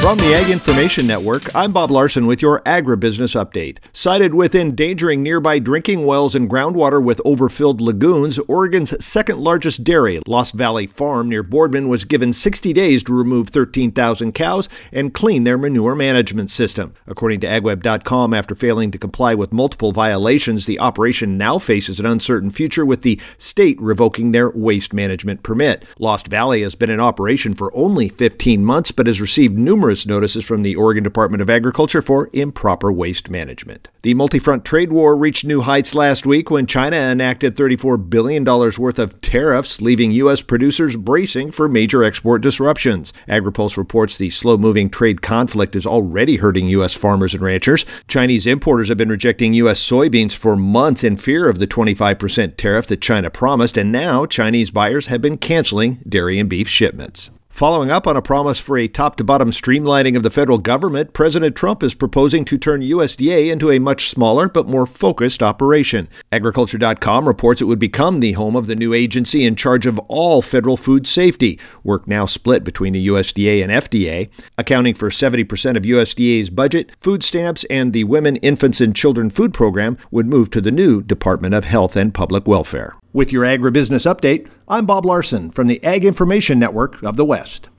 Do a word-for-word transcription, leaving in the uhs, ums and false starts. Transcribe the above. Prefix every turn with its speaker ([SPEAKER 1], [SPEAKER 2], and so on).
[SPEAKER 1] From the Ag Information Network, I'm Bob Larson with your agribusiness update. Cited with endangering nearby drinking wells and groundwater with overfilled lagoons, Oregon's second largest dairy, Lost Valley Farm near Boardman, was given sixty days to remove thirteen thousand cows and clean their manure management system. According to ag web dot com, after failing to comply with multiple violations, the operation now faces an uncertain future with the state revoking their waste management permit. Lost Valley has been in operation for only fifteen months, but has received numerous notices from the Oregon Department of Agriculture for improper waste management. The multi-front trade war reached new heights last week when China enacted thirty-four billion dollars worth of tariffs, leaving U S producers bracing for major export disruptions. AgriPulse reports the slow-moving trade conflict is already hurting U S farmers and ranchers. Chinese importers have been rejecting U S soybeans for months in fear of the twenty-five percent tariff that China promised, and now Chinese buyers have been canceling dairy and beef shipments. Following up on a promise for a top-to-bottom streamlining of the federal government, President Trump is proposing to turn U S D A into a much smaller but more focused operation. Agriculture dot com reports it would become the home of the new agency in charge of all federal food safety, work now split between the U S D A and F D A. Accounting for seventy percent of U S D A's budget, food stamps and the Women, Infants, and Children Food Program would move to the new Department of Health and Public Welfare. With your agribusiness update, I'm Bob Larson from the Ag Information Network of the West.